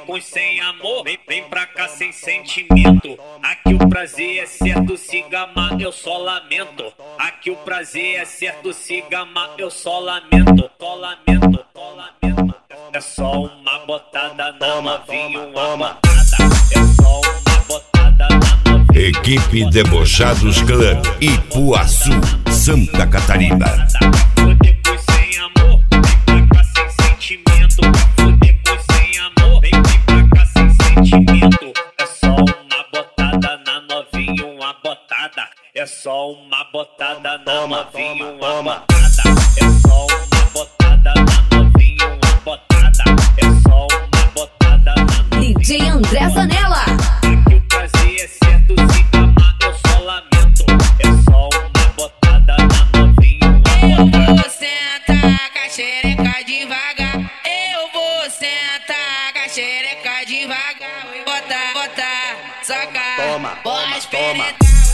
depois sem amor, vem pra cá sem sentimento. Aqui o prazer é certo, se gamar eu só lamento. Aqui o prazer é certo, se gamar eu só lamento. Só lamento, só lamento. É só uma botada na novinha, uma botada. É só uma botada na novinha. Equipe Debochados Clã, Ipuaçu, Santa Catarina. Depois sem amor, vem pra cá sem sentimento. Depois sem amor, vem pra cá sem sentimento. É só uma botada na novinha, uma botada. É só uma botada na novinha, uma botada. É só uma botada na novinha, uma botada. É só uma botada na novinha. DJ André Zanella. Aqui o prazer é certo, se gamar eu só lamento. É só uma botada na novinha, uma botada. Eu vou sentar com a xereca devagar. Eu vou sentar com a xereca devagar. Bota, soca. Pode experimentar.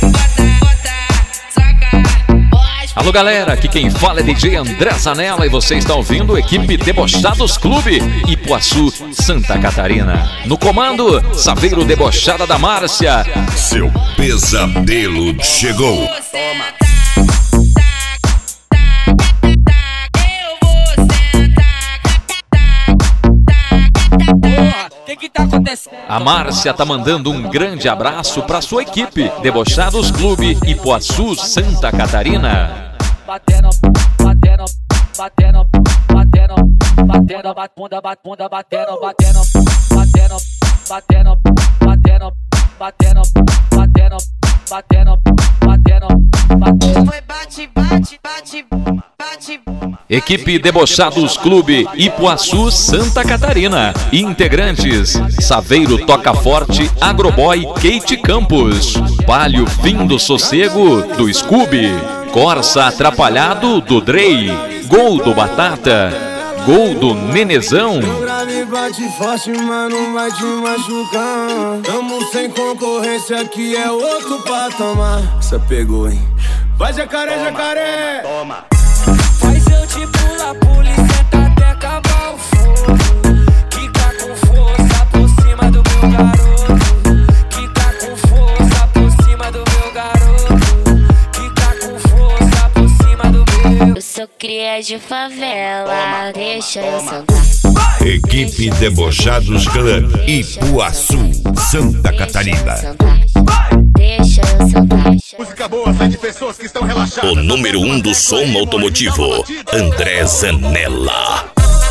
Alô galera, aqui quem fala é DJ André Zanella e você está ouvindo a equipe Debochados Clube, Ipuaçu, Santa Catarina. No comando, Saveiro Debochada da Márcia. Seu pesadelo chegou. A Márcia tá mandando um grande abraço para sua equipe Debochados Clube, Ipuaçu, Santa Catarina. Batendo, batendo, batendo, batendo, batendo, bunda, bunda, batendo, batendo, batendo, batendo, batendo, batendo, batendo, batendo, batendo, batendo. Foi bate, bate, bate, bate. Equipe Debochados Clube, Ipuaçu, Santa Catarina. Integrantes: Saveiro Toca Forte, Agroboy, Kate Campos, Palio Fim do Sossego, do Scooby, Corsa Atrapalhado, do Drey, Gol do Batata, Gol do Nenezão. Bate forte, mas não vai te machucar. Tamo sem concorrência, aqui é outro patamar. Essa pegou, hein? Vai jacaré, jacaré. Toma. Faz eu te pular, polícia, até acabar o fogo. Quica com força por cima do meu garoto. Quica com força por cima do meu garoto. Quica com força por cima do meu. Eu sou cria de favela, deixa eu sentar. Equipe Debochados Clã, Ipuaçu, Santa Catarina. Deixa eu sentar. Música boa sai de pessoas que estão relaxadas. O número 1 do som automotivo, André Zanella.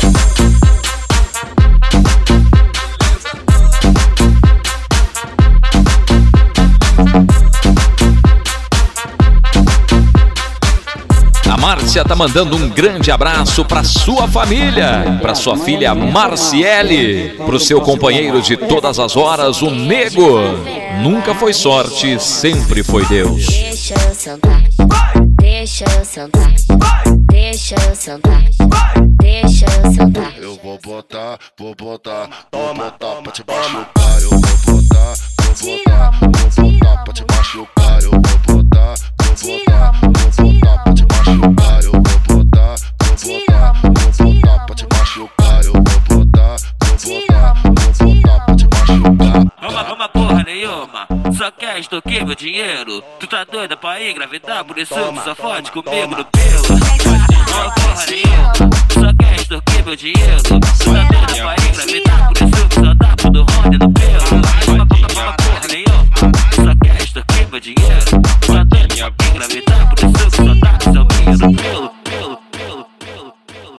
A Márcia tá mandando um grande abraço para sua família, para sua filha Marciele, pro seu companheiro de todas as horas, o Nego. Nunca foi sorte, sempre foi Deus. Deixa eu sentar, deixa eu sentar, deixa eu sentar, deixa eu sentar. Eu vou botar pra te machucar. Eu vou botar pra te machucar. Eu vou botar pra te machucar. Eu vou botar pra te machucar. Eu vou botar pra te machucar. Uma porra nenhuma, só quer extorquir meu dinheiro. Tu tá doida pra engravidar, por isso tu só fode comigo no pelo. Uma porra